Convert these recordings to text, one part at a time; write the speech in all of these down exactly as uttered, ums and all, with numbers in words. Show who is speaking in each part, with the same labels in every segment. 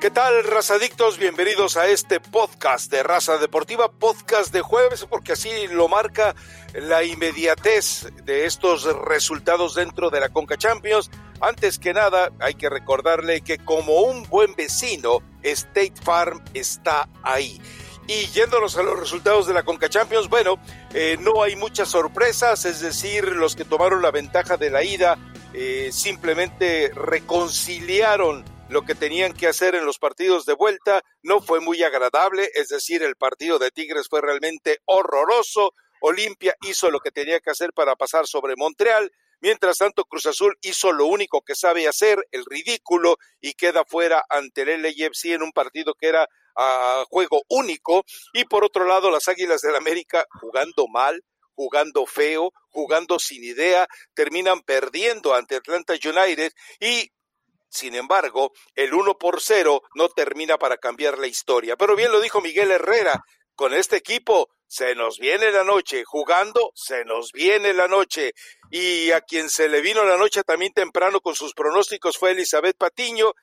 Speaker 1: ¿Qué tal, razadictos? Bienvenidos a este podcast de Raza Deportiva, podcast de jueves, porque así lo marca la inmediatez de estos resultados dentro de la Conca Champions. Antes que nada, hay que recordarle que como un buen vecino, State Farm está ahí. Y yéndonos a los resultados de la Conca Champions, bueno, eh, no hay muchas sorpresas, es decir, los que tomaron la ventaja de la ida eh, simplemente reconciliaron lo que tenían que hacer en los partidos de vuelta. No fue muy agradable, es decir, el partido de Tigres fue realmente horroroso. Olimpia hizo lo que tenía que hacer para pasar sobre Montreal. Mientras tanto, Cruz Azul hizo lo único que sabe hacer, el ridículo, y queda fuera ante el L A F C en un partido que era a juego único. Y por otro lado, las Águilas del América, jugando mal, jugando feo, jugando sin idea, terminan perdiendo ante Atlanta United y, sin embargo, el uno por cero no termina para cambiar la historia. Pero bien lo dijo Miguel Herrera, con este equipo se nos viene la noche, jugando se nos viene la noche. Y a quien se le vino la noche también temprano con sus pronósticos fue Elizabeth Patiño,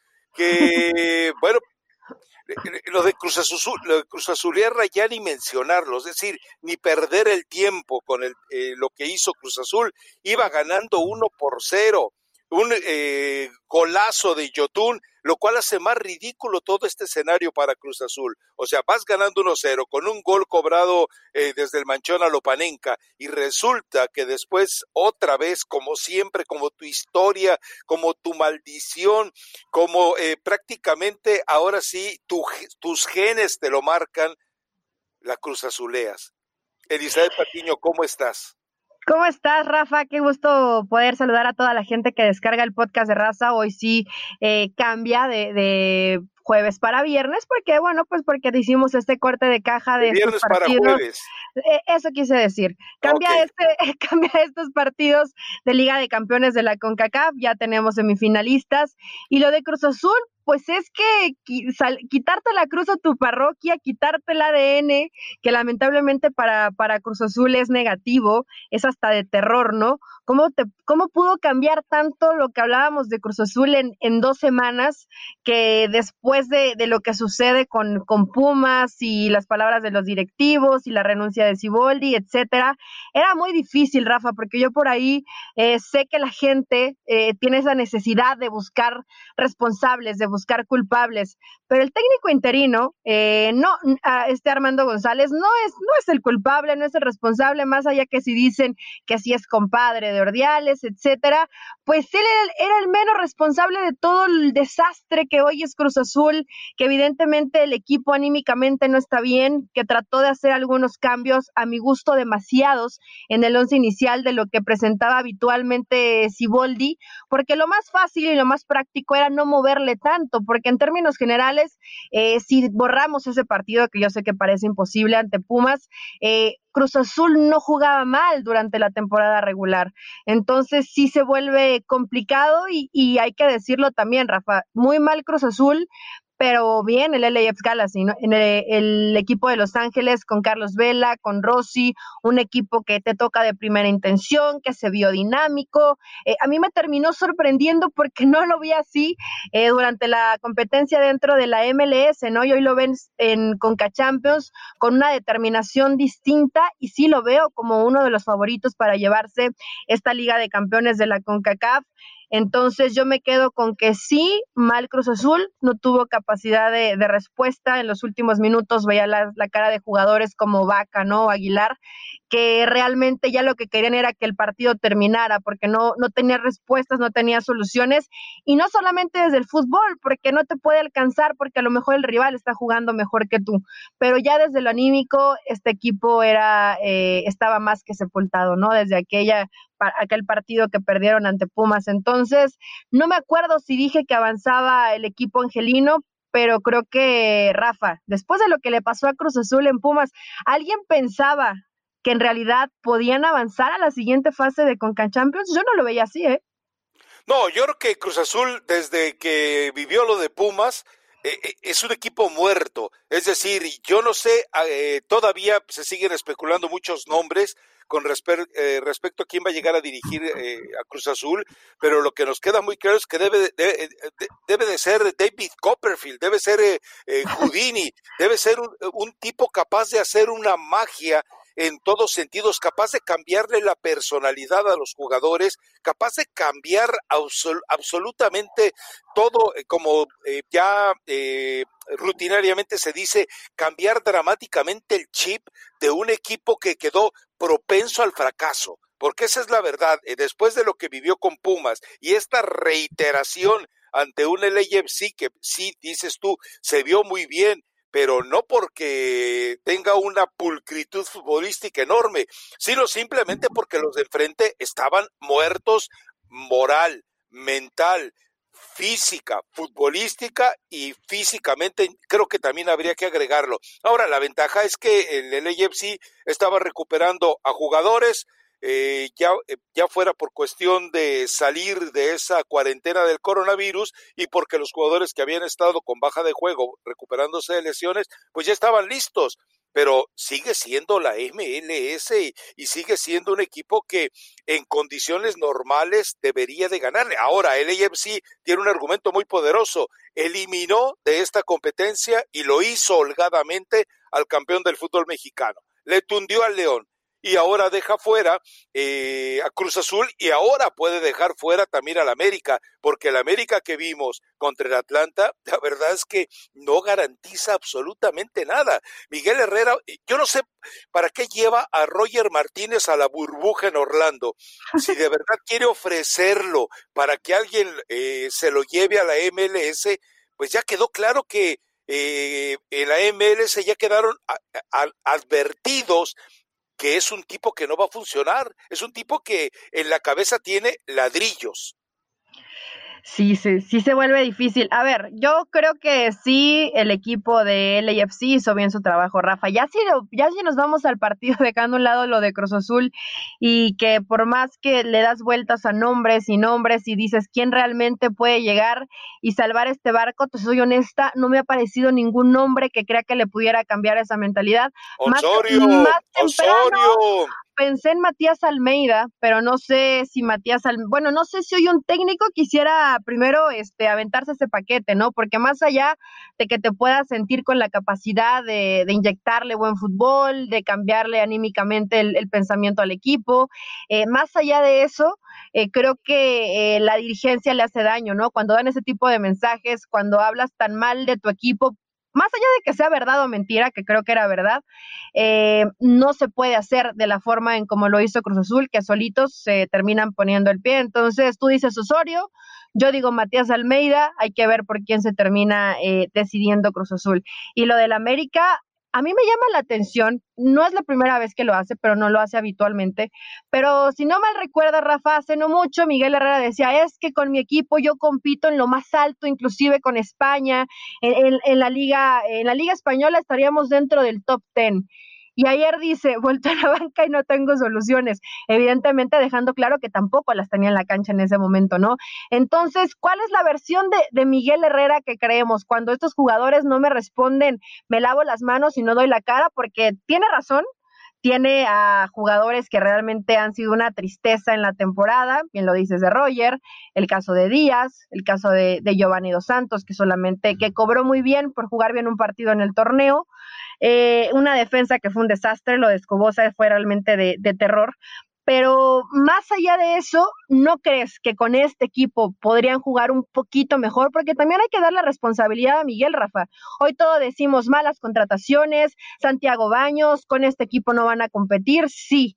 Speaker 1: que, bueno, lo de Cruz Azul, lo de Cruz Azulierra ya ni mencionarlo, es decir, ni perder el tiempo con el, eh, lo que hizo Cruz Azul. Iba ganando uno por cero. Un eh, golazo de Yotún, lo cual hace más ridículo todo este escenario para Cruz Azul. O sea, vas ganando uno cero con un gol cobrado eh, desde el manchón a Lopanenka, y resulta que después otra vez, como siempre, como tu historia, como tu maldición, como eh, prácticamente ahora sí tu, tus genes te lo marcan, la Cruz Azuleas. Elizabeth Patiño, ¿cómo estás?
Speaker 2: ¿Cómo estás, Rafa? Qué gusto poder saludar a toda la gente que descarga el podcast de Raza. Hoy sí eh, cambia de, de jueves para viernes, porque, bueno, pues porque hicimos este corte de caja de, de
Speaker 1: viernes
Speaker 2: estos partidos.
Speaker 1: Para jueves.
Speaker 2: Eh, eso quise decir. Cambia, okay. este, cambia estos partidos de Liga de Campeones de la CONCACAF, ya tenemos semifinalistas. Y lo de Cruz Azul, pues es que quitarte la cruz a tu parroquia, quitarte el A D N, que lamentablemente para, para Cruz Azul es negativo, es hasta de terror, ¿no? ¿Cómo, te, cómo pudo cambiar tanto lo que hablábamos de Cruz Azul en, en dos semanas, que después de, de lo que sucede con, con Pumas y las palabras de los directivos y la renuncia de Siboldi, etcétera? Era muy difícil, Rafa, porque yo por ahí eh, sé que la gente eh, tiene esa necesidad de buscar responsables, de buscar buscar culpables, pero el técnico interino, eh, no, este Armando González, no es, no es el culpable, no es el responsable, más allá que si dicen que sí es compadre de Ordiales, etcétera, pues él era, era el menos responsable de todo el desastre que hoy es Cruz Azul, que evidentemente el equipo anímicamente no está bien, que trató de hacer algunos cambios, a mi gusto demasiados, en el once inicial de lo que presentaba habitualmente Siboldi, porque lo más fácil y lo más práctico era no moverle tanto, porque en términos generales, eh, si borramos ese partido, que yo sé que parece imposible ante Pumas, eh, Cruz Azul no jugaba mal durante la temporada regular, entonces sí se vuelve complicado y, y hay que decirlo también, Rafa, muy mal Cruz Azul, pero bien el L A F Galaxy, ¿no? En el, el equipo de Los Ángeles con Carlos Vela, con Rossi, un equipo que te toca de primera intención, que se vio dinámico. Eh, a mí me terminó sorprendiendo porque no lo vi así eh, durante la competencia dentro de la M L S, ¿no? Y hoy lo ven en Conca Champions con una determinación distinta y sí lo veo como uno de los favoritos para llevarse esta Liga de Campeones de la CONCACAF. Entonces yo me quedo con que sí, mal Cruz Azul, no tuvo capacidad de, de respuesta. En los últimos minutos veía la, la cara de jugadores como Vaca, ¿no? Aguilar, que realmente ya lo que querían era que el partido terminara, porque no, no tenía respuestas, no tenía soluciones, y no solamente desde el fútbol, porque no te puede alcanzar, porque a lo mejor el rival está jugando mejor que tú, pero ya desde lo anímico, este equipo era eh, estaba más que sepultado, ¿no? Desde aquella aquel partido que perdieron ante Pumas. Entonces, no me acuerdo si dije que avanzaba el equipo angelino, pero creo que, Rafa, después de lo que le pasó a Cruz Azul en Pumas, ¿alguien pensaba que en realidad podían avanzar a la siguiente fase de Conca Champions? Yo no lo veía así, ¿eh?
Speaker 1: No, yo creo que Cruz Azul, desde que vivió lo de Pumas, eh, es un equipo muerto. Es decir, yo no sé, eh, todavía se siguen especulando muchos nombres con respe- eh, respecto a quién va a llegar a dirigir eh, a Cruz Azul, pero lo que nos queda muy claro es que debe de, de, de, debe de ser David Copperfield, debe ser eh, eh, Houdini, debe ser un, un tipo capaz de hacer una magia en todos sentidos, capaz de cambiarle la personalidad a los jugadores, capaz de cambiar absol- absolutamente todo, eh, como eh, ya eh, rutinariamente se dice, cambiar dramáticamente el chip de un equipo que quedó propenso al fracaso, porque esa es la verdad. Eh, después de lo que vivió con Pumas y esta reiteración ante un L A F C que sí, dices tú, se vio muy bien, pero no porque tenga una pulcritud futbolística enorme, sino simplemente porque los de enfrente estaban muertos moral, mental, física, futbolística y físicamente, creo que también habría que agregarlo. Ahora, la ventaja es que el L A F C estaba recuperando a jugadores, eh, ya, ya fuera por cuestión de salir de esa cuarentena del coronavirus y porque los jugadores que habían estado con baja de juego recuperándose de lesiones, pues ya estaban listos, pero sigue siendo la M L S y, y sigue siendo un equipo que en condiciones normales debería de ganarle. Ahora, el L A F C tiene un argumento muy poderoso, eliminó de esta competencia y lo hizo holgadamente al campeón del fútbol mexicano, le tundió al León, y ahora deja fuera eh, a Cruz Azul y ahora puede dejar fuera también al América, porque el América que vimos contra el Atlanta, la verdad es que no garantiza absolutamente nada. Miguel Herrera, yo no sé para qué lleva a Roger Martínez a la burbuja en Orlando, si de verdad quiere ofrecerlo para que alguien eh, se lo lleve a la M L S, pues ya quedó claro que eh, en la M L S ya quedaron a, a, advertidos que es un tipo que no va a funcionar, es un tipo que en la cabeza tiene ladrillos.
Speaker 2: Sí, sí, sí se vuelve difícil. A ver, yo creo que sí el equipo de L A F C hizo bien su trabajo, Rafa. Ya si, lo, ya si nos vamos al partido dejando a un lado lo de Cruz Azul y que por más que le das vueltas a nombres y nombres y dices quién realmente puede llegar y salvar este barco, te soy honesta, no me ha parecido ningún nombre que crea que le pudiera cambiar esa mentalidad.
Speaker 1: Osorio,
Speaker 2: más, más temprano,
Speaker 1: Osorio.
Speaker 2: Pensé en Matías Almeida, pero no sé si Matías Almeida, bueno, no sé si hoy un técnico quisiera primero este aventarse ese paquete, ¿no? Porque más allá de que te puedas sentir con la capacidad de, de inyectarle buen fútbol, de cambiarle anímicamente el, el pensamiento al equipo, eh, más allá de eso, eh, creo que eh, la dirigencia le hace daño, ¿no? Cuando dan ese tipo de mensajes, cuando hablas tan mal de tu equipo, más allá de que sea verdad o mentira, que creo que era verdad, eh, no se puede hacer de la forma en como lo hizo Cruz Azul, que solitos se terminan poniendo el pie. Entonces tú dices Osorio, yo digo Matías Almeida, hay que ver por quién se termina eh, decidiendo Cruz Azul. Y lo del América, a mí me llama la atención, no es la primera vez que lo hace, pero no lo hace habitualmente, pero si no mal recuerda, Rafa, hace no mucho Miguel Herrera decía, es que con mi equipo yo compito en lo más alto, inclusive con España, en, en, en la liga, en la liga española estaríamos dentro del top ten. Y ayer dice, vuelto a la banca y no tengo soluciones, evidentemente dejando claro que tampoco las tenía en la cancha en ese momento, ¿no? Entonces, ¿cuál es la versión de, de Miguel Herrera que creemos? Cuando estos jugadores no me responden, me lavo las manos y no doy la cara, porque tiene razón, tiene a jugadores que realmente han sido una tristeza en la temporada, bien lo dices de Roger, el caso de Díaz, el caso de, de Giovanni Dos Santos, que solamente, que cobró muy bien por jugar bien un partido en el torneo, eh, una defensa que fue un desastre, lo de Escobosa fue realmente de, de terror, pero más allá de eso, ¿no crees que con este equipo podrían jugar un poquito mejor? Porque también hay que dar la responsabilidad a Miguel, Rafa. Hoy todo decimos malas contrataciones, Santiago Baños, con este equipo no van a competir, sí.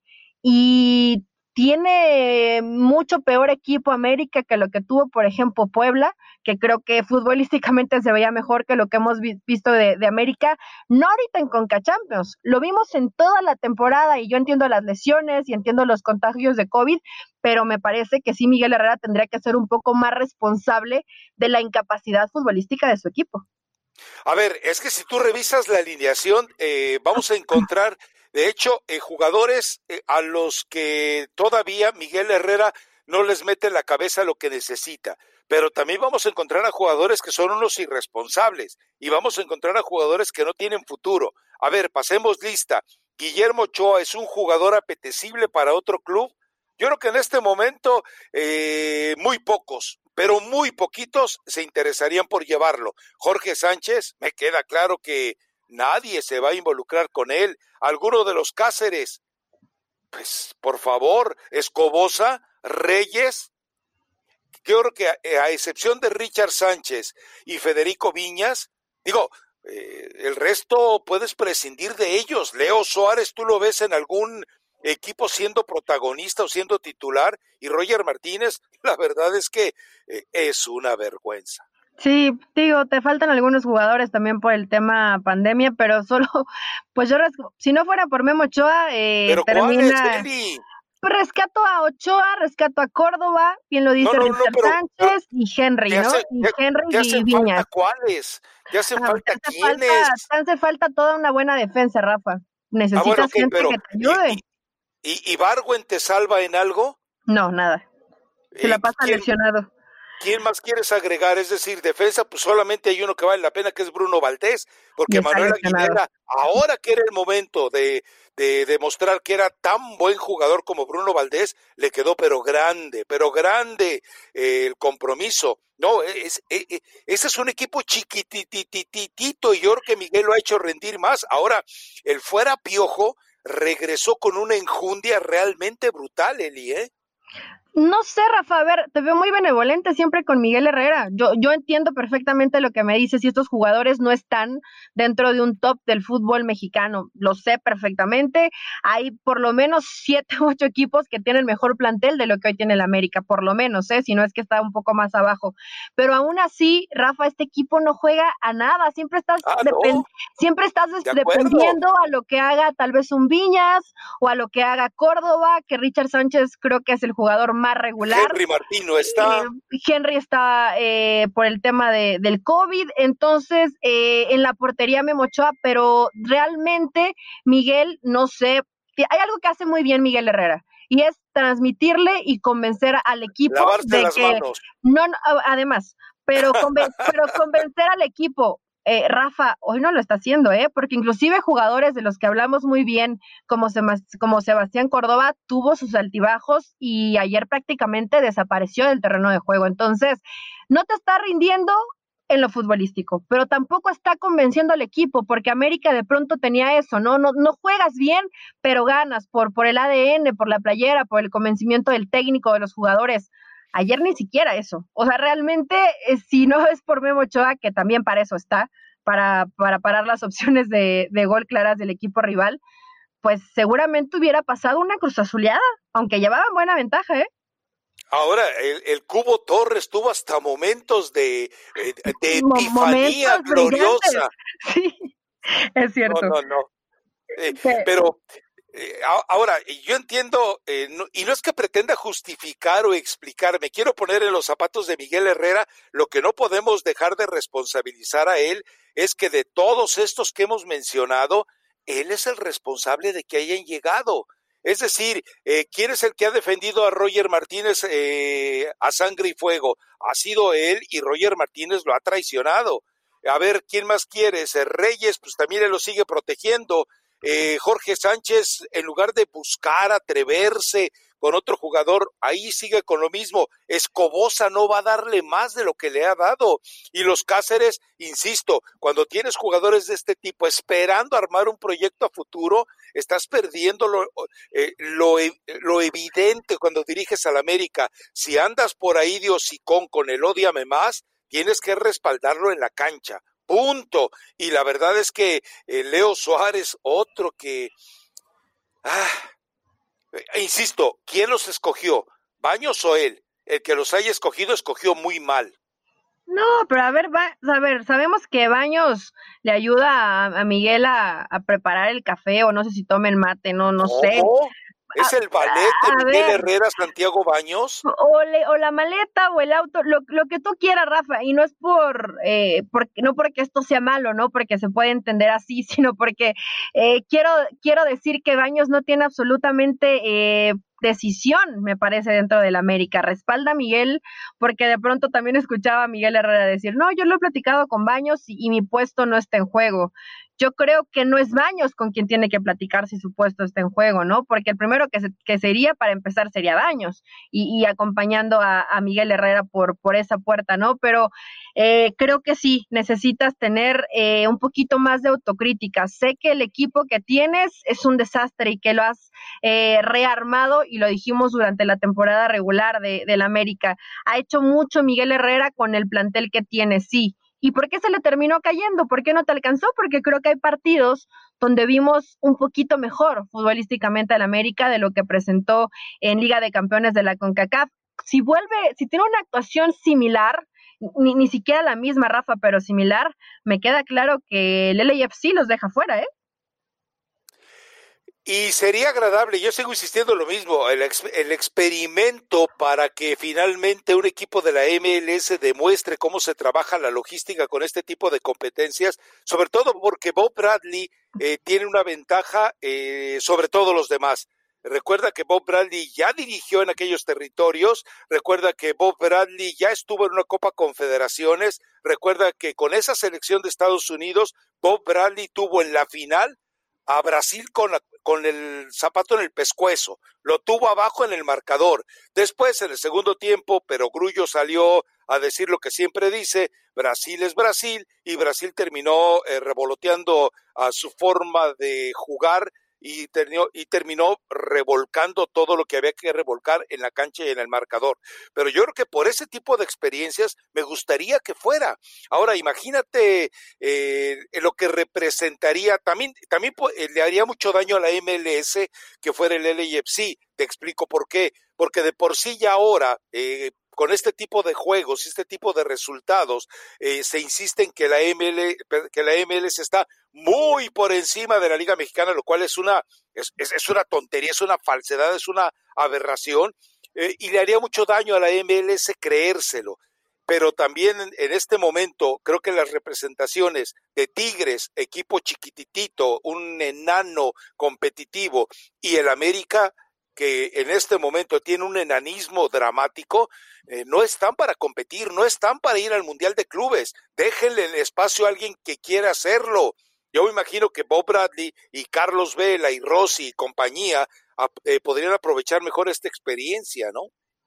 Speaker 2: Y tiene mucho peor equipo América que lo que tuvo, por ejemplo, Puebla, que creo que futbolísticamente se veía mejor que lo que hemos vi- visto de, de América, no ahorita en Conca Champions, lo vimos en toda la temporada y yo entiendo las lesiones y entiendo los contagios de COVID, pero me parece que sí Miguel Herrera tendría que ser un poco más responsable de la incapacidad futbolística de su equipo.
Speaker 1: A ver, es que si tú revisas la alineación, eh, vamos a encontrar, de hecho, eh, jugadores eh, a los que todavía Miguel Herrera no les mete en la cabeza lo que necesita. pero también vamos a encontrar a jugadores que son unos irresponsables y vamos a encontrar a jugadores que no tienen futuro. A ver, pasemos lista. Guillermo Ochoa es un jugador apetecible para otro club. Yo creo que en este momento eh, muy pocos, pero muy poquitos se interesarían por llevarlo. Jorge Sánchez, me queda claro que nadie se va a involucrar con él. Alguno de los Cáceres, pues por favor, Escobosa, Reyes. Yo creo que a, a excepción de Richard Sánchez y Federico Viñas, digo, eh, el resto puedes prescindir de ellos. Leo Suárez, tú lo ves en algún equipo siendo protagonista o siendo titular, y Roger Martínez, la verdad es que eh, es una vergüenza.
Speaker 2: Sí, digo, te faltan algunos jugadores también por el tema pandemia, pero solo, pues yo, si no fuera por Memo Ochoa, eh,
Speaker 1: ¿Pero
Speaker 2: termina...
Speaker 1: cuál es, Eli?
Speaker 2: Rescato a Ochoa, rescato a Córdoba, bien lo dice
Speaker 1: no, no,
Speaker 2: Richard
Speaker 1: no, pero,
Speaker 2: Sánchez y Henry, ¿no?
Speaker 1: Hace,
Speaker 2: y
Speaker 1: te,
Speaker 2: Henry
Speaker 1: te hacen
Speaker 2: y Viñas.
Speaker 1: falta cuáles, te hacen ah, falta
Speaker 2: te
Speaker 1: quiénes.
Speaker 2: Falta, te hace falta toda una buena defensa, Rafa. Necesitas ah, bueno, okay, gente pero, que te ayude.
Speaker 1: ¿Y, y, y Ibargüen te salva en algo?
Speaker 2: No, nada. Se eh, la pasa ¿quién, lesionado.
Speaker 1: ¿Quién más quieres agregar? Es decir, defensa, pues solamente hay uno que vale la pena, que es Bruno Valdés, porque Manuel Aguilera, ahora que era el momento de, de demostrar que era tan buen jugador como Bruno Valdés, le quedó pero grande, pero grande eh, el compromiso. No, es, es, es, ese es un equipo chiquititititito y yo creo que Miguel lo ha hecho rendir más. Ahora, el fuera Piojo regresó con una enjundia realmente brutal, Eli, ¿eh?
Speaker 2: No sé, Rafa, a ver, te veo muy benevolente siempre con Miguel Herrera. Yo, yo entiendo perfectamente lo que me dices y estos jugadores no están dentro de un top del fútbol mexicano. Lo sé perfectamente. Hay por lo menos siete u ocho equipos que tienen mejor plantel de lo que hoy tiene el América, por lo menos, ¿eh? Si no es que está un poco más abajo. Pero aún así, Rafa, este equipo no juega a nada. Siempre estás,
Speaker 1: ah,
Speaker 2: depend-
Speaker 1: no.
Speaker 2: siempre estás de dependiendo a lo que haga tal vez un Viñas o a lo que haga Córdoba, que Richard Sánchez creo que es el jugador más regular.
Speaker 1: Henry Martín no está.
Speaker 2: Eh, Henry está eh, por el tema de, del COVID, entonces eh, en la portería Memo Ochoa, pero realmente Miguel, no sé, hay algo que hace muy bien Miguel Herrera, y es transmitirle y convencer al equipo
Speaker 1: Lavarse
Speaker 2: de
Speaker 1: las
Speaker 2: que,
Speaker 1: manos.
Speaker 2: No, no, además, pero, conven, pero convencer al equipo. Eh, Rafa, hoy no lo está haciendo, ¿eh? Porque inclusive jugadores de los que hablamos muy bien, como, Sebast- como Sebastián Córdoba, tuvo sus altibajos y ayer prácticamente desapareció del terreno de juego. Entonces, no te está rindiendo en lo futbolístico, pero tampoco está convenciendo al equipo, porque América de pronto tenía eso, ¿no? No, no juegas bien, pero ganas por, por el A D N, por la playera, por el convencimiento del técnico, de los jugadores. Ayer ni siquiera eso. O sea, realmente, eh, si no es por Memo Ochoa, que también para eso está, para, para parar las opciones de, de gol claras del equipo rival, pues seguramente hubiera pasado una cruzazuleada, aunque llevaban buena ventaja, ¿eh?
Speaker 1: Ahora, el, el Cubo Torres tuvo hasta momentos de, de epifanía
Speaker 2: momentos
Speaker 1: gloriosa.
Speaker 2: Sí, es cierto.
Speaker 1: No, no, no. Eh, pero... Eh, ahora, yo entiendo, eh, no, y no es que pretenda justificar o explicar, me quiero poner en los zapatos de Miguel Herrera. Lo que no podemos dejar de responsabilizar a él es que de todos estos que hemos mencionado, él es el responsable de que hayan llegado. Es decir, eh, ¿quién es el que ha defendido a Roger Martínez eh, a sangre y fuego? Ha sido él, y Roger Martínez lo ha traicionado. A ver, ¿quién más quiere? Reyes, pues también él lo sigue protegiendo. Eh, Jorge Sánchez, en lugar de buscar atreverse con otro jugador, ahí sigue con lo mismo. Escobosa no va a darle más de lo que le ha dado. Y los Cáceres, insisto, cuando tienes jugadores de este tipo esperando armar un proyecto a futuro, estás perdiendo lo, eh, lo, lo evidente cuando diriges al América. Si andas por ahí de hocicón con el ódiame más, tienes que respaldarlo en la cancha. Punto. Y la verdad es que eh, Leo Suárez, otro que, ah, eh, insisto, ¿quién los escogió? ¿Baños o él? El que los haya escogido, escogió muy mal.
Speaker 2: No, pero a ver, va, a ver, sabemos que Baños le ayuda a, a Miguel a, a preparar el café, o no sé si tomen mate, no, no
Speaker 1: ¿Cómo?
Speaker 2: sé.
Speaker 1: ¿Es el ballet de Miguel ver, Herrera, Santiago Baños?
Speaker 2: O, le, o la maleta o el auto, lo, lo que tú quieras, Rafa, y no es por, eh, por, no porque esto sea malo, no porque se puede entender así, sino porque eh, quiero, quiero decir que Baños no tiene absolutamente eh, decisión, me parece, dentro del América. Respalda a Miguel, porque de pronto también escuchaba a Miguel Herrera decir, no, yo lo he platicado con Baños y, y mi puesto no está en juego. Yo creo que no es Baños con quien tiene que platicar si su puesto está en juego, ¿no? Porque el primero que, se, que sería para empezar sería Baños y, y acompañando a, a Miguel Herrera por, por esa puerta, ¿no? Pero eh, creo que sí, necesitas tener eh, un poquito más de autocrítica. Sé que el equipo que tienes es un desastre y que lo has eh, rearmado, y lo dijimos durante la temporada regular de, del América. Ha hecho mucho Miguel Herrera con el plantel que tiene, sí. ¿Y por qué se le terminó cayendo? ¿Por qué no te alcanzó? Porque creo que hay partidos donde vimos un poquito mejor futbolísticamente al América de lo que presentó en Liga de Campeones de la CONCACAF. Si vuelve, si tiene una actuación similar, ni, ni siquiera la misma, Rafa, pero similar, me queda claro que el L A F C los deja fuera, ¿eh?
Speaker 1: Y sería agradable, yo sigo insistiendo lo mismo, el, ex, el experimento para que finalmente un equipo de la M L S demuestre cómo se trabaja la logística con este tipo de competencias, sobre todo porque Bob Bradley eh, tiene una ventaja eh, sobre todos los demás. Recuerda que Bob Bradley ya dirigió en aquellos territorios, recuerda que Bob Bradley ya estuvo en una Copa Confederaciones, recuerda que con esa selección de Estados Unidos, Bob Bradley tuvo en la final a Brasil con, la, con el zapato en el pescuezo, lo tuvo abajo en el marcador. Después, en el segundo tiempo, pero Grullo salió a decir lo que siempre dice, Brasil es Brasil, y Brasil terminó eh, revoloteando a su forma de jugar y terminó, y terminó revolcando todo lo que había que revolcar en la cancha y en el marcador. Pero yo creo que por ese tipo de experiencias me gustaría que fuera. Ahora, imagínate eh, lo que representaría, también, también eh, le haría mucho daño a la M L S que fuera el L A F C. Te explico por qué. Porque de por sí ya ahora, eh, con este tipo de juegos, este tipo de resultados, eh, se insiste en que la M L, que la M L S está muy por encima de la Liga Mexicana, lo cual es una, es, es, es una tontería, es una falsedad, es una aberración, eh, y le haría mucho daño a la M L S creérselo. Pero también en, en este momento creo que las representaciones de Tigres, equipo chiquititito, un enano competitivo, y el América, que en este momento tiene un enanismo dramático, eh, no están para competir, no están para ir al Mundial de Clubes. Déjenle el espacio a alguien que quiera hacerlo. Yo me imagino que Bob Bradley y Carlos Vela y Rossi y compañía eh, podrían aprovechar mejor esta experiencia, ¿no?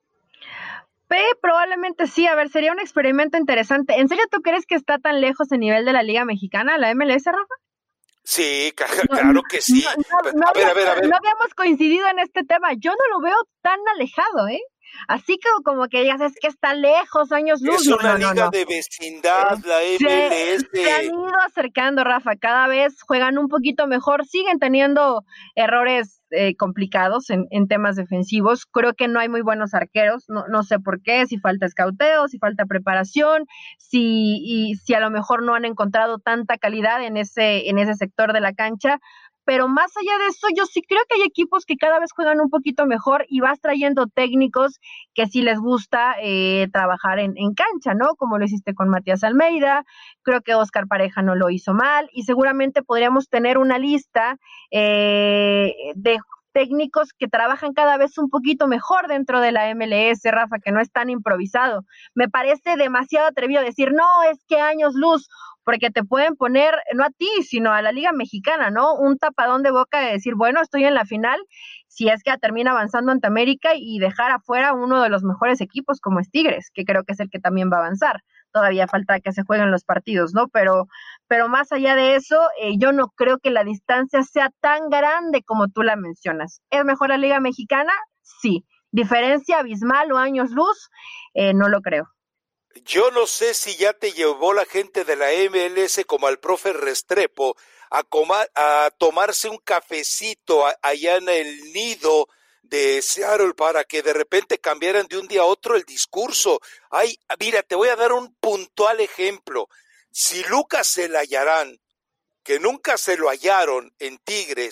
Speaker 2: P, probablemente sí. A ver, sería un experimento interesante. ¿En serio tú crees que está tan lejos el nivel de la Liga Mexicana, la M L S, Rafa?
Speaker 1: Sí, claro
Speaker 2: no,
Speaker 1: que sí.
Speaker 2: No, no, no,
Speaker 1: a ver, a ver, a ver.
Speaker 2: No habíamos coincidido en este tema. Yo no lo veo tan alejado, ¿eh? Así que como que digas, es que está lejos, años luz.
Speaker 1: Es una
Speaker 2: no,
Speaker 1: liga
Speaker 2: no, no.
Speaker 1: de vecindad, la
Speaker 2: se,
Speaker 1: M L S.
Speaker 2: Se han ido acercando, Rafa, cada vez juegan un poquito mejor, siguen teniendo errores eh, complicados en, en temas defensivos. Creo que no hay muy buenos arqueros, no, no sé por qué, si falta escauteo, si falta preparación, si, y, si a lo mejor no han encontrado tanta calidad en ese, en ese sector de la cancha. Pero más allá de eso, yo sí creo que hay equipos que cada vez juegan un poquito mejor y vas trayendo técnicos que sí les gusta eh, trabajar en, en cancha, ¿no? Como lo hiciste con Matías Almeida, creo que Oscar Pareja no lo hizo mal, y seguramente podríamos tener una lista eh, de técnicos que trabajan cada vez un poquito mejor dentro de la M L S, Rafa, que no es tan improvisado. Me parece demasiado atrevido decir, no, es que años luz, porque te pueden poner, no a ti, sino a la Liga Mexicana, ¿no? Un tapadón de boca de decir, bueno, estoy en la final, si es que termina avanzando ante América, y dejar afuera uno de los mejores equipos como es Tigres, que creo que es el que también va a avanzar. Todavía falta que se jueguen los partidos, ¿no? Pero, pero más allá de eso, eh, yo no creo que la distancia sea tan grande como tú la mencionas. ¿Es mejor la Liga Mexicana? Sí. ¿Diferencia abismal o años luz? Eh, no lo creo.
Speaker 1: Yo no sé si ya te llevó la gente de la M L S como al profe Restrepo a, comar, a tomarse un cafecito a, allá en el nido de Seattle para que de repente cambiaran de un día a otro el discurso. Ay, mira, te voy a dar un puntual ejemplo. Si Lucas Zelayarán, que nunca se lo hallaron en Tigres,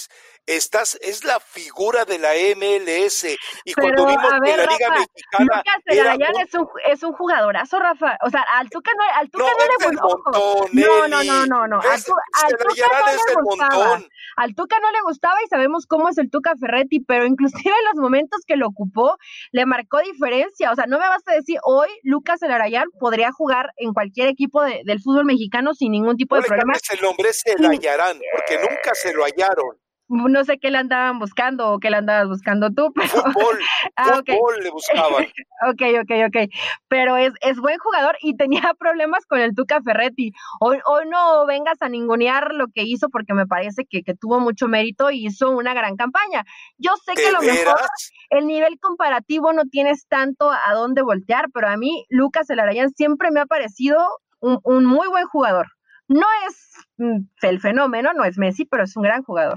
Speaker 1: estás, es la figura de la M L S, y
Speaker 2: Pero,
Speaker 1: cuando vimos
Speaker 2: a ver,
Speaker 1: que la Liga
Speaker 2: Rafa,
Speaker 1: Mexicana
Speaker 2: Lucas
Speaker 1: era
Speaker 2: Celarayán
Speaker 1: un...
Speaker 2: es un, es un jugadorazo, Rafa. O sea, al Tuca no, al Tuca
Speaker 1: No,
Speaker 2: no
Speaker 1: es
Speaker 2: le
Speaker 1: del
Speaker 2: gustó, ojo.
Speaker 1: montón,
Speaker 2: No, no, no,
Speaker 1: Eli,
Speaker 2: no, no. Al,
Speaker 1: es,
Speaker 2: Tu- al Tuca no
Speaker 1: Celarayán es del
Speaker 2: le gustaba.
Speaker 1: montón.
Speaker 2: Al Tuca no le gustaba y sabemos cómo es el Tuca Ferretti, pero inclusive en los momentos que lo ocupó, le marcó diferencia. O sea, no me vas a decir, hoy Lucas Celarayán podría jugar en cualquier equipo de, del fútbol mexicano sin ningún tipo
Speaker 1: No
Speaker 2: de
Speaker 1: le
Speaker 2: problema.
Speaker 1: cambies el nombre, se la hallarán, porque nunca se lo hallaron.
Speaker 2: No sé qué le andaban buscando o qué le andabas buscando tú, pero...
Speaker 1: Fútbol,
Speaker 2: ah, okay.
Speaker 1: fútbol le buscaban.
Speaker 2: Ok, ok, ok. Pero es, es buen jugador y tenía problemas con el Tuca Ferretti. Hoy, hoy no vengas a ningunear lo que hizo porque me parece que, que tuvo mucho mérito y hizo una gran campaña. Yo sé que a lo mejor el nivel comparativo no tienes tanto a dónde voltear, pero a mí Lucas Celarayán siempre me ha parecido un, un muy buen jugador. No es mm, el fenómeno, no es Messi, pero es un gran jugador.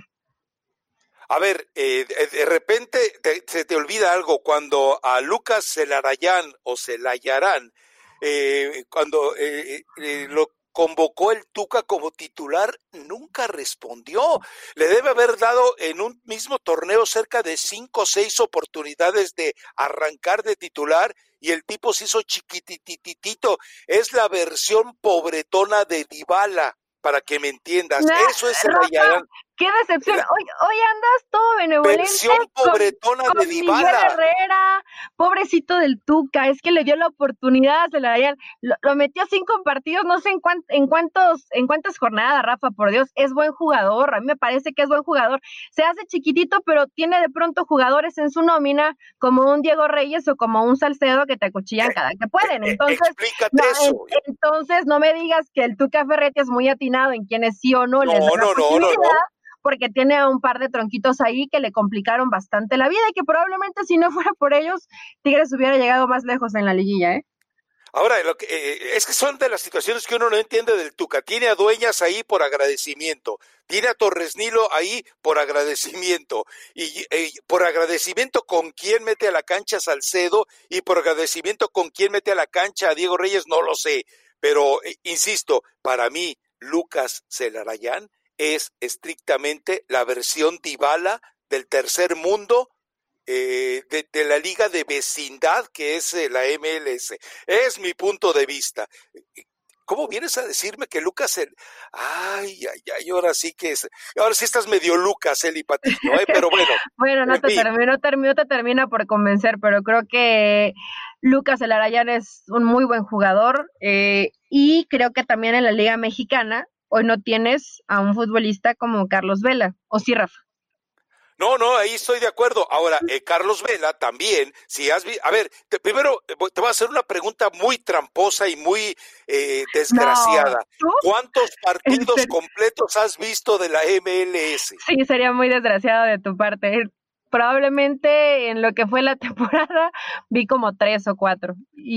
Speaker 1: A ver, eh, de repente te, se te olvida algo cuando a Lucas Celarayán o Celayarán, eh, cuando eh, eh, lo convocó el Tuca como titular, nunca respondió. Le debe haber dado en un mismo torneo cerca de cinco o seis oportunidades de arrancar de titular y el tipo se hizo chiquitititito. Es la versión pobretona de Dybala, para que me entiendas.
Speaker 2: Nah,
Speaker 1: Eso es Celarayán.
Speaker 2: ¡Qué decepción! Hoy, hoy andas todo benevolente.
Speaker 1: Versión pobretona
Speaker 2: con,
Speaker 1: de
Speaker 2: con
Speaker 1: Dybala.
Speaker 2: Miguel Herrera, pobrecito del Tuca, es que le dio la oportunidad a Celarayán. Lo, lo metió cinco partidos, no sé en, cuán, en cuántos, en cuántas jornadas, Rafa, por Dios, es buen jugador, a mí me parece que es buen jugador. Se hace chiquitito, pero tiene de pronto jugadores en su nómina, como un Diego Reyes o como un Salcedo que te acuchillan cada que pueden. Entonces,
Speaker 1: explícate
Speaker 2: no,
Speaker 1: eso.
Speaker 2: En, entonces no me digas que el Tuca Ferretti es muy atinado en quienes sí o no,
Speaker 1: no
Speaker 2: les da
Speaker 1: no,
Speaker 2: la
Speaker 1: no,
Speaker 2: posibilidad.
Speaker 1: no, no.
Speaker 2: Porque tiene un par de tronquitos ahí que le complicaron bastante la vida y que probablemente si no fuera por ellos, Tigres hubiera llegado más lejos en la liguilla, ¿eh?
Speaker 1: Ahora, lo que, eh, es que son de las situaciones que uno no entiende del Tuca. Tiene a Dueñas ahí por agradecimiento, tiene a Torres Nilo ahí por agradecimiento, y eh, por agradecimiento con quién mete a la cancha a Salcedo y por agradecimiento con quién mete a la cancha a Diego Reyes, no lo sé. Pero, eh, insisto, para mí, Lucas Celarayán es estrictamente la versión Dybala del tercer mundo, eh, de, de la liga de vecindad que es eh, la M L S. Es mi punto de vista. ¿Cómo vienes a decirme que Lucas el... Ay, ay, ay, ahora sí que es... Ahora sí estás medio Lucas, Eli Patiño, ¿eh? Pero bueno.
Speaker 2: Bueno, no te, termino, no, termino, te termina por convencer, pero creo que Lucas Celarayán es un muy buen jugador eh, y creo que también en la Liga Mexicana hoy no tienes a un futbolista como Carlos Vela, ¿o sí, Rafa?
Speaker 1: No, no, ahí estoy de acuerdo. Ahora, eh, Carlos Vela también, si has visto, a ver, te, primero te voy a hacer una pregunta muy tramposa y muy eh, desgraciada.
Speaker 2: No,
Speaker 1: ¿cuántos partidos completos has visto de la M L S?
Speaker 2: Sí, sería muy desgraciado de tu parte. Probablemente en lo que fue la temporada vi como tres o cuatro.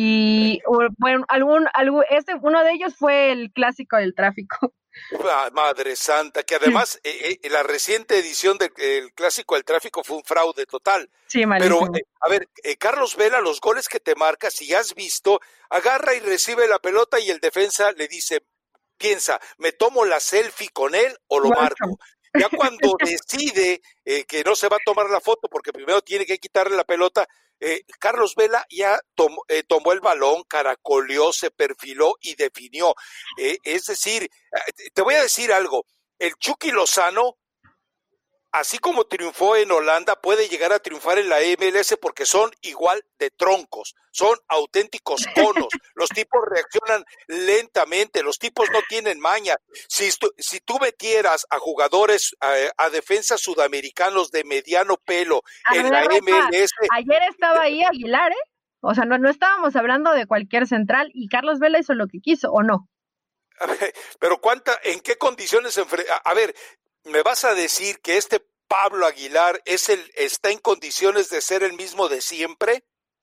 Speaker 2: Y bueno, algún, algún, este, uno de ellos fue el clásico del tráfico.
Speaker 1: Ah, madre santa, que además eh, eh, la reciente edición del de, Clásico del Tráfico fue un fraude total.
Speaker 2: Sí, malísimo.
Speaker 1: Pero, eh, a ver, eh, Carlos Vela, los goles que te marca, si has visto, agarra y recibe la pelota y el defensa le dice, piensa, ¿me tomo la selfie con él o lo marco? Ya cuando decide eh, que no se va a tomar la foto porque primero tiene que quitarle la pelota, Eh, Carlos Vela ya tomó, eh, tomó el balón, caracoleó, se perfiló y definió. Eh, es decir, eh, te voy a decir algo, el Chucky Lozano, así como triunfó en Holanda, puede llegar a triunfar en la M L S porque son igual de troncos, son auténticos conos, los tipos reaccionan lentamente, los tipos no tienen maña. Si, si tú metieras a jugadores, a, a defensas sudamericanos de mediano pelo a en ver, la Rafa, M L S...
Speaker 2: Ayer estaba ahí Aguilar, ¿eh? O sea, no, no estábamos hablando de cualquier central y Carlos Vela hizo lo que quiso, ¿o no?
Speaker 1: A ver, pero cuánta, ¿en qué condiciones se enfrenta? A ver, ¿me vas a decir que este Pablo Aguilar es el, está en condiciones de ser el mismo de siempre?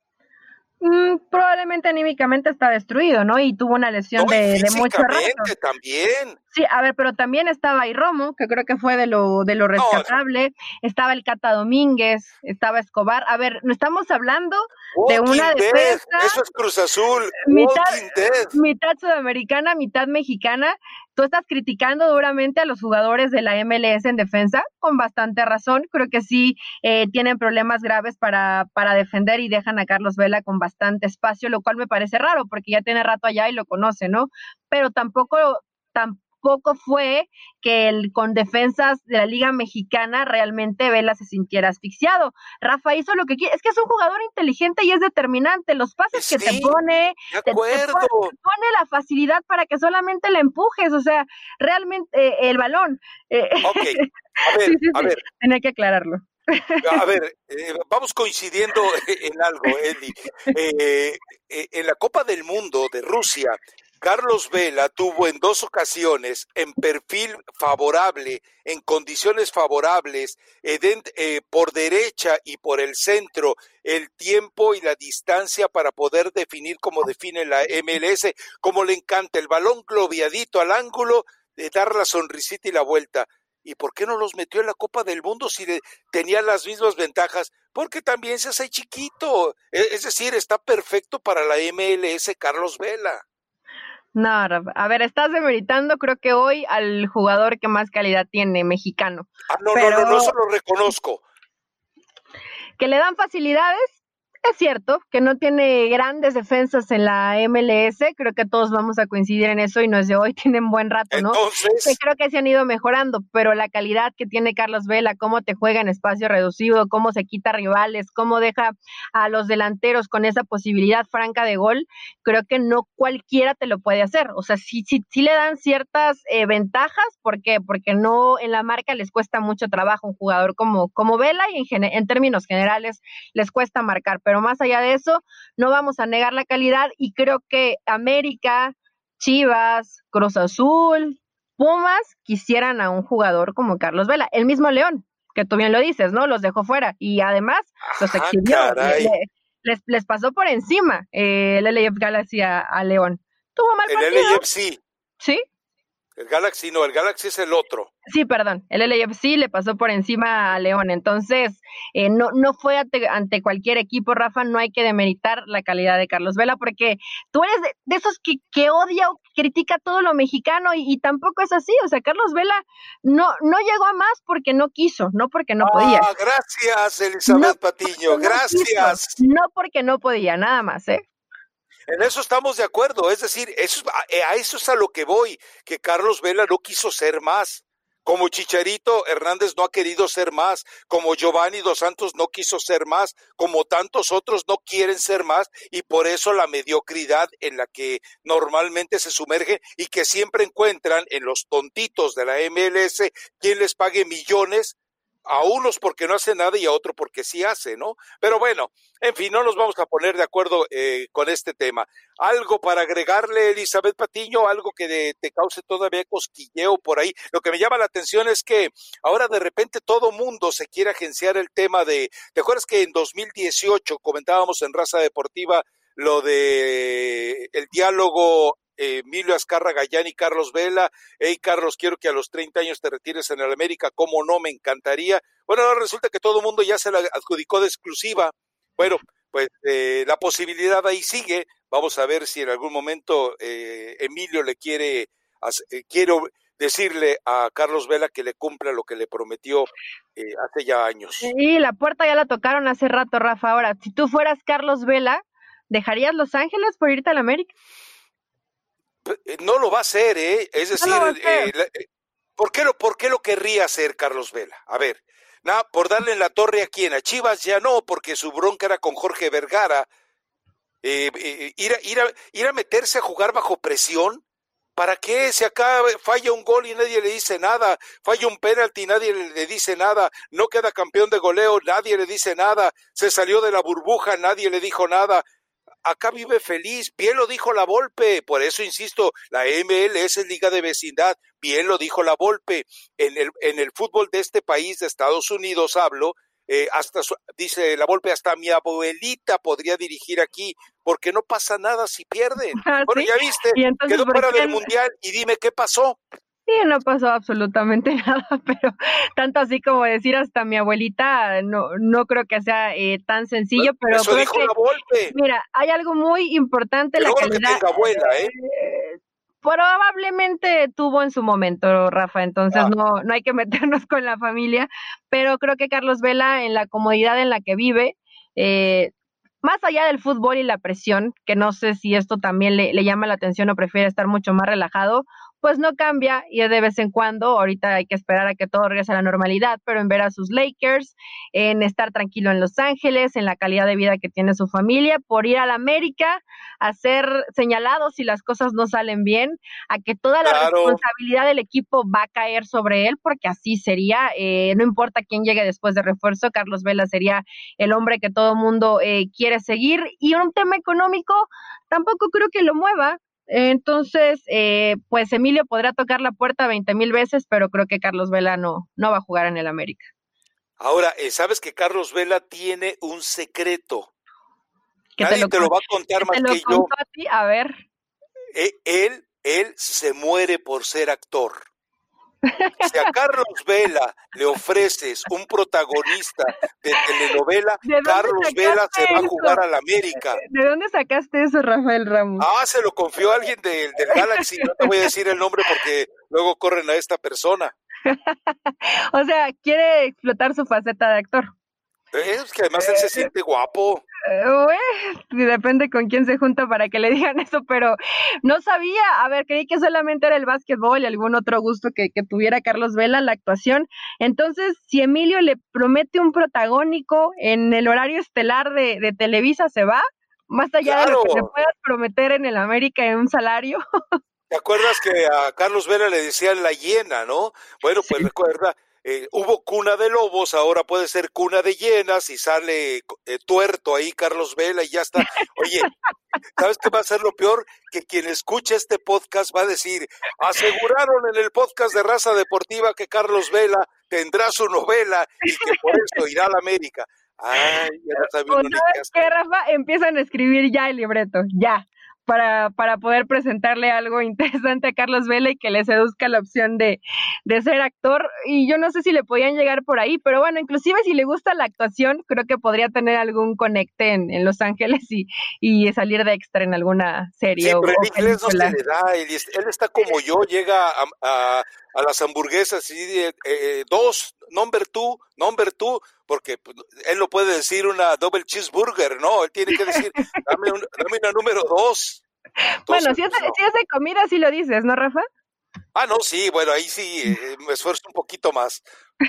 Speaker 2: Mm, probablemente anímicamente está destruido, ¿no? Y tuvo una lesión
Speaker 1: no,
Speaker 2: de, de mucho rato.
Speaker 1: También.
Speaker 2: Sí, a ver, pero también estaba ahí Romo, que creo que fue de lo de lo rescatable. No. Estaba el Cata Domínguez, estaba Escobar. A ver, no estamos hablando Walking de una
Speaker 1: Dead.
Speaker 2: defensa.
Speaker 1: Eso es Cruz Azul.
Speaker 2: Mitad, mitad sudamericana, mitad mexicana. tú estás criticando duramente a los jugadores de la M L S en defensa, con bastante razón. Creo que sí eh, tienen problemas graves para, para defender y dejan a Carlos Vela con bastante espacio, lo cual me parece raro porque ya tiene rato allá y lo conoce, ¿no? Pero tampoco, tampoco Poco fue que el, con defensas de la Liga Mexicana realmente Vela se sintiera asfixiado. Rafa hizo lo que quiere, es que es un jugador inteligente y es determinante. Los pases
Speaker 1: sí,
Speaker 2: que te pone,
Speaker 1: de
Speaker 2: te,
Speaker 1: acuerdo.
Speaker 2: te, pone, te pone la facilidad para que solamente le empujes, o sea, realmente eh, el balón. Eh,
Speaker 1: ok, a ver,
Speaker 2: sí, sí,
Speaker 1: a
Speaker 2: sí.
Speaker 1: ver.
Speaker 2: Tenía que aclararlo.
Speaker 1: A ver, eh, vamos coincidiendo en algo, Eli. Eh, eh, en la Copa del Mundo de Rusia, Carlos Vela tuvo en dos ocasiones en perfil favorable, en condiciones favorables, eh, de, eh, por derecha y por el centro, el tiempo y la distancia para poder definir como define la M L S, como le encanta, el balón globiadito al ángulo, de dar la sonrisita y la vuelta. ¿Y por qué no los metió en la Copa del Mundo si le, tenía las mismas ventajas? Porque también se hace chiquito. Es, es decir, está perfecto para la M L S Carlos Vela.
Speaker 2: No, a ver, estás demeritando creo que hoy al jugador que más calidad tiene, mexicano.
Speaker 1: Ah, no,
Speaker 2: Pero...
Speaker 1: no, no, no, eso lo reconozco.
Speaker 2: Que le dan facilidades, es cierto, que no tiene grandes defensas en la M L S, creo que todos vamos a coincidir en eso y no es de hoy, tienen buen rato, ¿no?
Speaker 1: Entonces...
Speaker 2: Que creo que se han ido mejorando, pero la calidad que tiene Carlos Vela, cómo te juega en espacio reducido, cómo se quita rivales, cómo deja a los delanteros con esa posibilidad franca de gol, creo que no cualquiera te lo puede hacer, o sea, sí, sí, sí le dan ciertas eh, ventajas, ¿por qué? Porque no, en la marca les cuesta mucho trabajo un jugador como, como Vela y en, en términos generales les cuesta marcar, pero más allá de eso, no vamos a negar la calidad y creo que América, Chivas, Cruz Azul, Pumas quisieran a un jugador como Carlos Vela, el mismo León, que tú bien lo dices, ¿no? Los dejó fuera y además los
Speaker 1: ah,
Speaker 2: exhibió, le, le, les, les pasó por encima eh, el L A F Galaxy a, a León. Tuvo mal
Speaker 1: el
Speaker 2: partido.
Speaker 1: El L A F C.
Speaker 2: Sí.
Speaker 1: El Galaxy no, el Galaxy es el otro.
Speaker 2: Sí, perdón, el L A F C le pasó por encima a León, entonces eh, no, no fue ante, ante cualquier equipo, Rafa, no hay que demeritar la calidad de Carlos Vela, porque tú eres de, de esos que, que odia o critica todo lo mexicano y, y tampoco es así, o sea, Carlos Vela no, no llegó a más porque no quiso, no porque no podía.
Speaker 1: Ah, gracias, Elizabeth no, Patiño, no gracias.
Speaker 2: Quiso, no porque no podía, nada más, ¿eh?
Speaker 1: En eso estamos de acuerdo, es decir, eso, a, a eso es a lo que voy, que Carlos Vela no quiso ser más, como Chicharito Hernández no ha querido ser más, como Giovanni Dos Santos no quiso ser más, como tantos otros no quieren ser más, y por eso la mediocridad en la que normalmente se sumergen y que siempre encuentran en los tontitos de la M L S quien les pague millones, a unos porque no hace nada y a otro porque sí hace, ¿no? Pero bueno, en fin, no nos vamos a poner de acuerdo eh, con este tema. ¿Algo para agregarle, Elizabeth Patiño? ¿Algo que de, te cause todavía cosquilleo por ahí? Lo que me llama la atención es que ahora de repente todo mundo se quiere agenciar el tema de... ¿Te acuerdas que en dos mil dieciocho comentábamos en Raza Deportiva lo de el diálogo Eh, Emilio Azcarra Gallán y Carlos Vela? Hey Carlos, quiero que a los treinta años te retires en el América, ¿cómo no? Me encantaría. Bueno, ahora resulta que todo el mundo ya se la adjudicó de exclusiva. Bueno, pues eh, la posibilidad ahí sigue. Vamos a ver si en algún momento eh, Emilio le quiere, eh, quiero decirle a Carlos Vela que le cumpla lo que le prometió eh, hace ya años.
Speaker 2: Sí, la puerta ya la tocaron hace rato, Rafa. Ahora, si tú fueras Carlos Vela, ¿dejarías Los Ángeles por irte al América?
Speaker 1: No lo va a hacer, ¿eh? Es decir,
Speaker 2: no
Speaker 1: eh, la, ¿por, qué lo, ¿por qué lo querría hacer Carlos Vela? A ver, nada, por darle en la torre a quién, a Chivas ya no, porque su bronca era con Jorge Vergara. Eh, eh, ir, a, ir, a, ir a meterse a jugar bajo presión, ¿para qué? Si acá falla un gol y nadie le dice nada, falla un penalti y nadie le, le dice nada, no queda campeón de goleo, nadie le dice nada, se salió de la burbuja, nadie le dijo nada. Acá vive feliz, bien lo dijo la Volpe, por eso insisto, la M L S es Liga de Vecindad, bien lo dijo la Volpe, en el, en el fútbol de este país, de Estados Unidos hablo, eh, hasta su, dice la Volpe, hasta mi abuelita podría dirigir aquí, porque no pasa nada si pierden.
Speaker 2: ¿Ah,
Speaker 1: bueno,
Speaker 2: sí?
Speaker 1: ya viste, quedó fuera del Mundial y dime qué pasó.
Speaker 2: Sí, no pasó absolutamente nada, pero tanto así como decir hasta mi abuelita, no no creo que sea eh, tan sencillo,
Speaker 1: pues,
Speaker 2: pero
Speaker 1: eso
Speaker 2: creo
Speaker 1: dijo
Speaker 2: que,
Speaker 1: la Volpe.
Speaker 2: mira, hay algo muy importante,
Speaker 1: pero
Speaker 2: la calidad.
Speaker 1: Que tenga abuela, ¿eh?
Speaker 2: eh probablemente tuvo en su momento, Rafa, entonces
Speaker 1: Ah.
Speaker 2: no, no hay que meternos con la familia, pero creo que Carlos Vela, en la comodidad en la que vive, eh, más allá del fútbol y la presión, que no sé si esto también le, le llama la atención o prefiere estar mucho más relajado, pues no cambia y es de vez en cuando. Ahorita hay que esperar a que todo regrese a la normalidad, pero en ver a sus Lakers, en estar tranquilo en Los Ángeles, en la calidad de vida que tiene su familia, por ir a la América, a ser señalado si las cosas no salen bien, a que toda la
Speaker 1: Claro.
Speaker 2: responsabilidad del equipo va a caer sobre él, porque así sería, eh, no importa quién llegue después de refuerzo, Carlos Vela sería el hombre que todo mundo eh, quiere seguir, y un tema económico tampoco creo que lo mueva. Entonces, eh, pues Emilio podrá tocar la puerta veinte mil veces, pero creo que Carlos Vela no, no va a jugar en el América.
Speaker 1: Ahora, eh, ¿sabes que Carlos Vela tiene un secreto?
Speaker 2: Que
Speaker 1: Nadie
Speaker 2: te lo,
Speaker 1: te lo va a contar
Speaker 2: que
Speaker 1: más
Speaker 2: te lo
Speaker 1: que yo.
Speaker 2: contó a ti, a ver.
Speaker 1: Eh, él, él se muere por ser actor. Si a Carlos Vela le ofreces un protagonista de telenovela,
Speaker 2: ¿De dónde
Speaker 1: Carlos Vela se va a
Speaker 2: sacaste
Speaker 1: jugar
Speaker 2: eso?
Speaker 1: a la América.
Speaker 2: ¿De dónde sacaste eso, Rafael Ramos?
Speaker 1: Ah, se lo confió a alguien del, del Galaxy. No te voy a decir el nombre porque luego corren a esta persona.
Speaker 2: O sea, quiere explotar su faceta de actor.
Speaker 1: Es que además él se siente guapo.
Speaker 2: Eh, depende con quién se junta para que le digan eso, pero no sabía. A ver, creí que solamente era el básquetbol y algún otro gusto que, que tuviera Carlos Vela, la actuación. Entonces, si Emilio le promete un protagónico en el horario estelar de, de Televisa, ¿se va? Más allá
Speaker 1: Claro.
Speaker 2: de lo que le puedas prometer en el América en un salario.
Speaker 1: ¿Te acuerdas que a Carlos Vela le decían la hiena, no? Bueno, pues sí. Recuerda, eh, hubo cuna de lobos, ahora puede ser cuna de hienas y sale eh, tuerto ahí Carlos Vela y ya está. Oye, ¿sabes qué va a ser lo peor? Que quien escuche este podcast va a decir, aseguraron en el podcast de Raza Deportiva que Carlos Vela tendrá su novela y que por eso irá a la América. Ay, ya no sabe uno ni qué hacer.
Speaker 2: ¿Qué, Rafa? Empiezan a escribir ya el libreto, ya. Para, para poder presentarle algo interesante a Carlos Vela y que le seduzca la opción de, de ser actor, y yo no sé si le podían llegar por ahí, pero bueno, inclusive si le gusta la actuación, creo que podría tener algún conecte en, en Los Ángeles y, y salir de extra en alguna serie.
Speaker 1: Sí,
Speaker 2: o,
Speaker 1: pero en
Speaker 2: o
Speaker 1: inglés no se
Speaker 2: película.
Speaker 1: le da, él, él está como yo, llega a, a, a las hamburguesas y eh, eh, dos, number two, number two, porque pues, él no puede decir una double cheeseburger, no, él tiene que decir, dame, un, dame una número dos. Entonces,
Speaker 2: bueno, si es,
Speaker 1: pues,
Speaker 2: de,
Speaker 1: no.
Speaker 2: si es de comida, sí lo dices, ¿no, Rafa?
Speaker 1: Ah, no, sí, bueno, ahí sí eh, me esfuerzo un poquito más.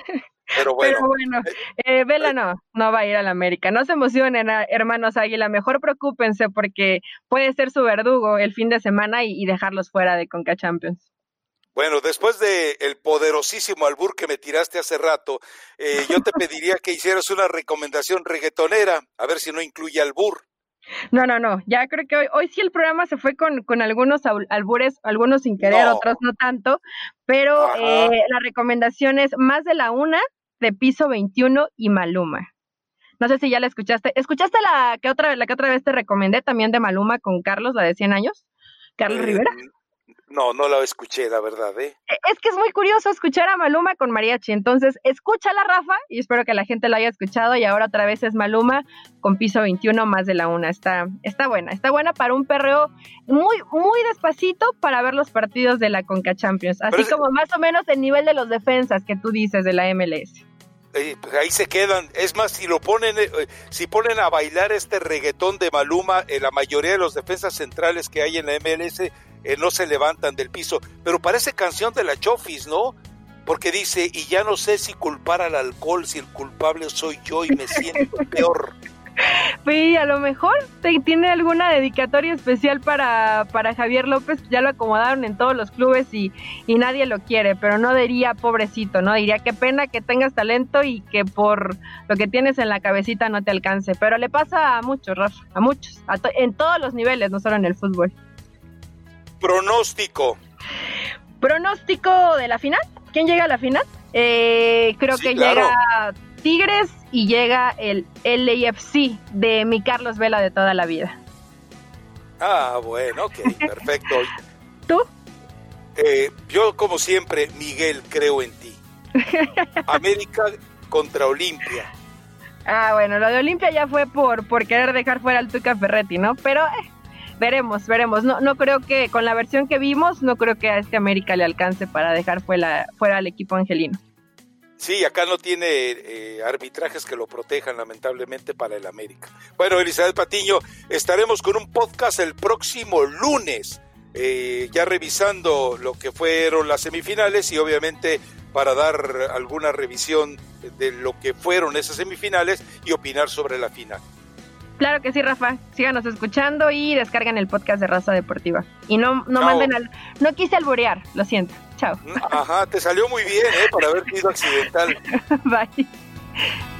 Speaker 1: Pero bueno.
Speaker 2: Pero bueno, eh, Vela no, no va a ir a la América. No se emocionen, hermanos Águila, mejor preocúpense porque puede ser su verdugo el fin de semana y, y dejarlos fuera de Conca Champions.
Speaker 1: Bueno, después de el poderosísimo albur que me tiraste hace rato, eh, yo te pediría que hicieras una recomendación reggaetonera, a ver si no incluye albur.
Speaker 2: No, no, no, ya creo que hoy, hoy sí el programa se fue con, con algunos albures, algunos sin querer, no. Otros no tanto, pero eh, la recomendación es Más de la Una, de Piso veintiuno y Maluma. No sé si ya la escuchaste. ¿Escuchaste la que otra, la que otra vez te recomendé también de Maluma con Carlos, la de cien años? Carlos eh, Rivera.
Speaker 1: No, no la escuché, la verdad, ¿eh?
Speaker 2: Es que es muy curioso escuchar a Maluma con mariachi, entonces escúchala, Rafa, y espero que la gente la haya escuchado, y ahora otra vez es Maluma con Piso veintiuno, Más de la Una. Está, está buena, está buena para un perreo muy, muy despacito para ver los partidos de la Conca Champions, así es, como más o menos el nivel de los defensas que tú dices de la M L S.
Speaker 1: Eh, ahí se quedan, es más, si lo ponen, eh, si ponen a bailar este reggaetón de Maluma, eh, la mayoría de los defensas centrales que hay en la M L S eh, no se levantan del piso, pero parece canción de la Chofis, ¿no? Porque dice, y ya no sé si culpar al alcohol, si el culpable soy yo y me siento peor.
Speaker 2: Sí, a lo mejor te, tiene alguna dedicatoria especial para, para Javier López, ya lo acomodaron en todos los clubes y, y nadie lo quiere, pero no diría pobrecito, ¿no? Diría qué pena que tengas talento y que por lo que tienes en la cabecita no te alcance, pero le pasa a muchos, Rafa, a muchos, a to- en todos los niveles, no solo en el fútbol.
Speaker 1: Pronóstico.
Speaker 2: Pronóstico de la final, ¿quién llega a la final? Eh, creo sí, que claro. llega Tigres y llega el L A F C de mi Carlos Vela de toda la vida.
Speaker 1: Ah, bueno, ok, perfecto.
Speaker 2: ¿Tú?
Speaker 1: Eh, yo, como siempre, Miguel, creo en ti. América contra Olimpia.
Speaker 2: Ah, bueno, lo de Olimpia ya fue por, por querer dejar fuera al Tuca Ferretti, ¿no? Pero eh, veremos, veremos. No, no creo que, con la versión que vimos, no creo que a este América le alcance para dejar fuera, fuera al equipo angelino.
Speaker 1: Sí, acá no tiene eh, arbitrajes que lo protejan, lamentablemente, para el América. Bueno, Elizabeth Patiño, estaremos con un podcast el próximo lunes, eh, ya revisando lo que fueron las semifinales y obviamente para dar alguna revisión de lo que fueron esas semifinales y opinar sobre la final.
Speaker 2: Claro que sí, Rafa. Síganos escuchando y descarguen el podcast de Raza Deportiva. Y no, no manden al... No quise alborear, lo siento. Chao.
Speaker 1: Ajá, te salió muy bien, ¿eh? Para haber sido accidental.
Speaker 2: Bye.